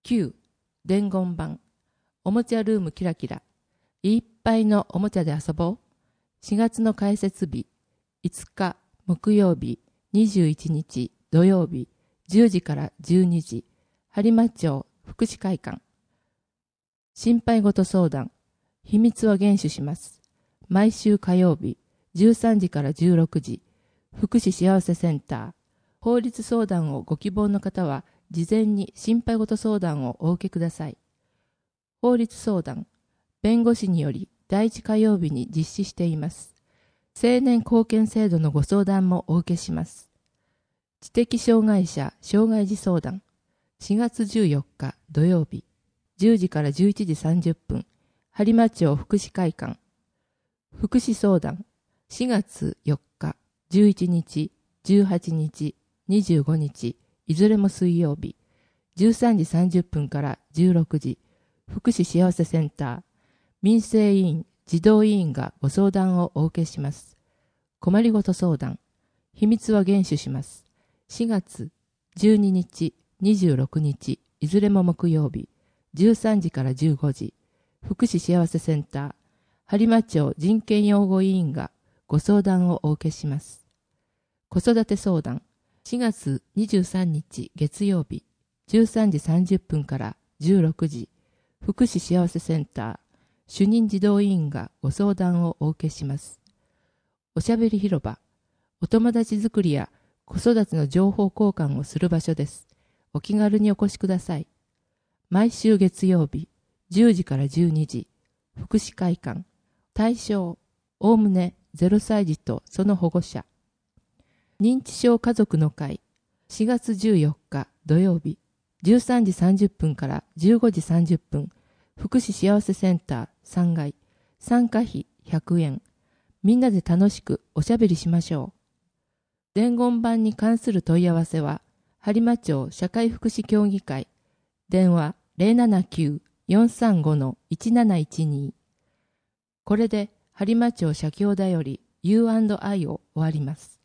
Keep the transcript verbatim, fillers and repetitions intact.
きゅう. 伝言板。おもちゃルームキラキラ。いっぱいのおもちゃで遊ぼう。しがつの開設日。いつか木曜日、にじゅういちにち土曜日、じゅうじからじゅうにじ。播磨町福祉会館。心配事相談。秘密は厳守します。毎週火曜日、じゅうさんじからじゅうろくじ。福祉幸せセンター。法律相談をご希望の方は、事前に心配事相談をお受けください。法律相談。弁護士によりだいいち火曜日に実施しています。青年貢献制度のご相談もお受けします。知的障害者障害児相談。しがつじゅうよっか土曜日、じゅうじからじゅういちじさんじゅっぷん、播磨町福祉会館。福祉相談。しがつよっか、じゅういちにち、じゅうはちにち、にじゅうごにち、いずれも水曜日、じゅうさんじさんじゅっぷんからじゅうろくじ、福祉幸せセンター、民生委員、児童委員がご相談をお受けします。困りごと相談。秘密は厳守します。しがつじゅうににち、にじゅうろくにち、いずれも木曜日、じゅうさんじからじゅうごじ、福祉幸せセンター、播磨町人権擁護委員がご相談をお受けします。子育て相談。しがつにじゅうさんにち月曜日、じゅうさんじさんじゅっぷんからじゅうろくじ、福祉幸せセンター、主任児童委員がご相談をお受けします。おしゃべり広場。お友達作りや子育ての情報交換をする場所です。お気軽にお越しください。毎週月曜日、じゅうじからじゅうにじ、福祉会館。対象、おおむねゼロさい児とその保護者。認知症家族の会。しがつじゅうよっか土曜日、じゅうさんじさんじゅっぷんからじゅうごじさんじゅっぷん、福祉幸せセンターさんがい。参加費ひゃくえん。みんなで楽しくおしゃべりしましょう。伝言板に関する問い合わせは、播磨町社会福祉協議会。電話 ゼロななきゅう よんさんご いちなないちに。これで播磨町社協だより ユーアンドアイ を終わります。